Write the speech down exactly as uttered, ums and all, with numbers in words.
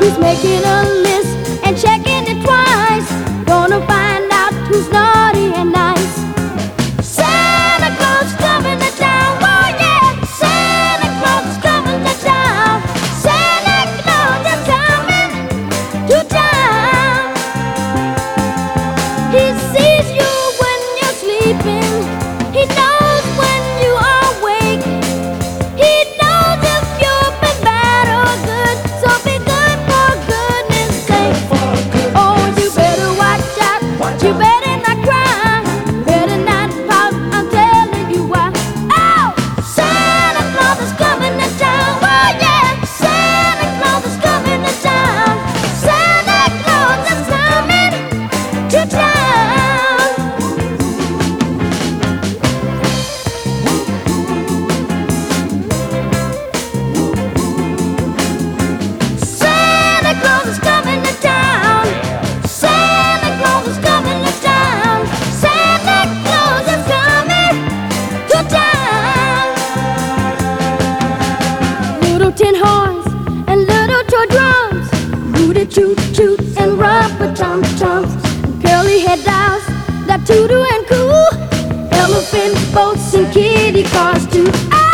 He's making a list and checking it twice. Gonna find out who's naughty and nice. Santa Claus coming to town, oh yeah. Santa Claus is coming to town. Santa Claus is coming to town. He sees you when you're sleeping. He knows when you are awake. He knows if you've been bad or good. So be good for goodness sake. Oh, you better watch out. You better not cry. Better not pout. I'm telling you why. Oh, Santa Claus is coming to town. Oh yeah, Santa Claus is coming to town. Santa Claus is coming to town. Santa Claus is coming to town. Santa Claus is coming to town. Santa Claus is coming to town. Little tin horns and little toy drums, rooty toot toot and rubber tum tums, curly head dolls that toodle and coo, elephant boats and kitty cars too.